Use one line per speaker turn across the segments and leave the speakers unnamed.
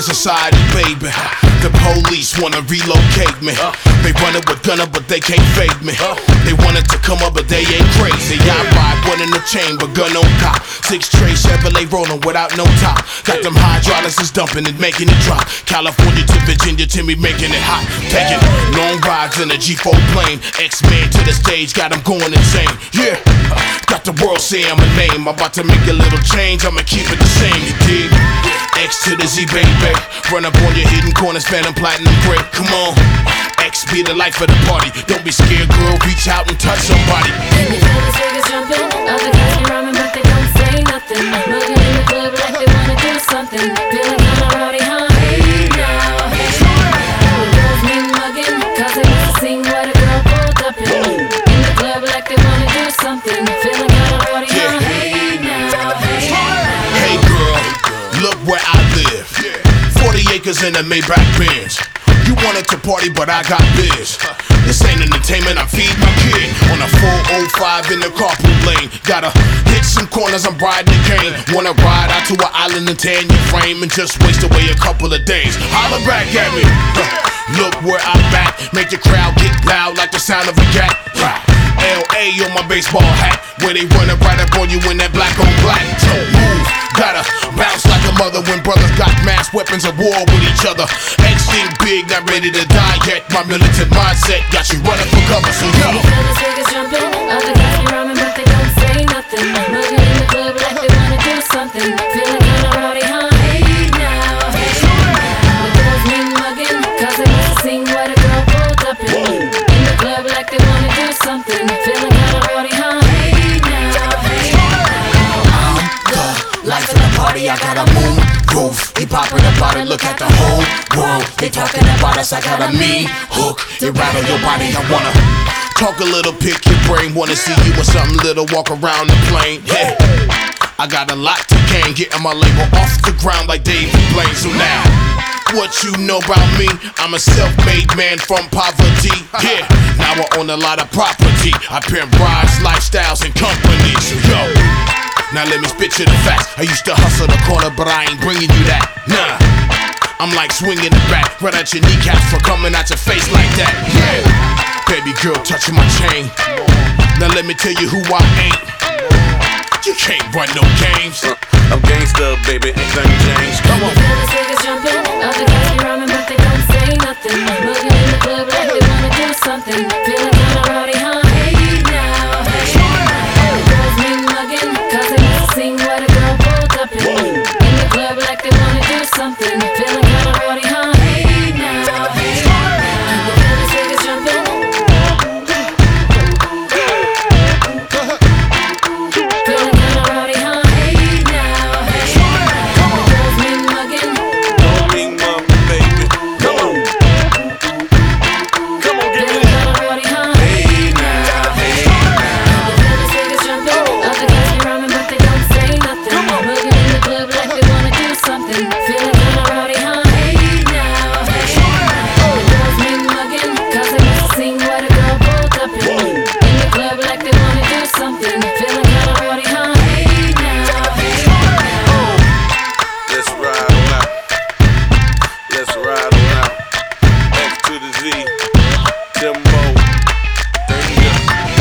to society, baby. The police wanna relocate me. They running with gunner, but they can't fake me. They wanted to come up, but they ain't crazy. I ride one in the chamber, gun on cop. 6 tray Chevrolet rolling without no top. Got them hydraulics is dumping and making it drop. California to Virginia to me making it hot. Taking long rides in a G4 plane. X-Men to the stage, got them going insane. Yeah, got the world saying my name. I'm about to make a little change, I'ma keep it the same, you dig? X to the Z, baby. Run up on your hidden corners, phantom platinum break. Come on, X be the life of the party. Don't be scared, girl, reach out and touch somebody.
And you feel the figures jumping, other guys be rhyming but they don't say nothing. Moving in the club like they wanna do something. Feeling kinda rowdy, huh? Hey now, hey now. The girls mean mugging, cause they used to sing what a girl pulled up in. In the club like they wanna do something. Feeling kinda rowdy, huh? Hey now, hey now.
Hey girl, look where I live. 40 acres in a Maybach Benz. You wanted to party, but I got biz. This ain't entertainment, I'm feeding my kid. On a 405 in the carpool lane. Gotta hit some corners, I'm riding the game. Wanna ride out to an island and tan your frame and just waste away a couple of days. Holler back at me. Look where I'm at. Make the crowd get loud like the sound of a cat. LA on my baseball hat. Where they running right up on you in that black on black. So move, gotta bounce like a mother when brothers got mass weapons of war with each other. X think big, not ready to die yet. My militant mindset got you running for cover, so yo.
You feel the figures jumping, other guys be rhyming but they don't say nothing. Moving in the club like they wanna do something. Feeling kinda rowdy, huh? Hey now, hey now. The girls mean mugging, cause they used to sing what a girl pulled up in. In the club like they wanna do something. Feeling kinda rowdy, huh? Hey now, hey now.
I'm the life of the party, I got a moon roof. They popping about it, look at the whole world. They talking about us, I got a mean hook. They rattle your body, I wanna talk a little, pick your brain. Wanna see you with something little, walk around the plane. Yeah, I got a lot to gain, getting my label off the ground like David Blaine. So now, what you know about me? I'm a self-made man from poverty. Yeah, now I own a lot of property. I pimp rides, lifestyles, and companies. So yo, now let me spit you the facts. I used to hustle the corner, but I ain't bringing you that. Nah, I'm like swinging the bat right at your kneecaps for coming at your face like that. Yeah, baby girl touching my chain. Now let me tell you who I ain't. You can't run no games.
I'm gangsta, baby, ain't nothing changed. Come on.
You feel the figures jumping, other guys be rhyming but they don't say nothing. Moving in the club like they wanna do something. Feeling kinda rowdy, huh? Hey now, hey now. The girls mean mugging, cause they used to sing what a girl pulled up in. In the club like they wanna do something. Feeling kinda rowdy, huh? Hey now, hey now. You feel the figures jumping. Feeling kinda rowdy, huh? Hey now, hey now. The girls mean mugging.
Don't mean mom, baby. Come on. Come on, give me
Feeling
that.
kinda rowdy, huh?
Hey now, hey now.
You feel the figures jumping, other guys be rhyming but they don't say nothing. Moving in the club like they wanna do something. Feeling kinda rowdy, huh? Hey now, hey now. The girls mean mugging, cause they used to sing what a girl pulled up in. In the club like they wanna do something. Feeling kinda rowdy, huh? Hey now, hey now.
Let's ride on out. Let's ride on out. X to the Z. Timbo. Danger.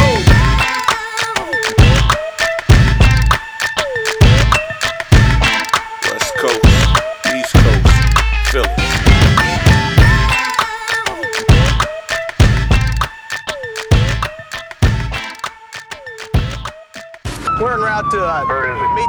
West Coast. East Coast. Philly.
We're en route to meet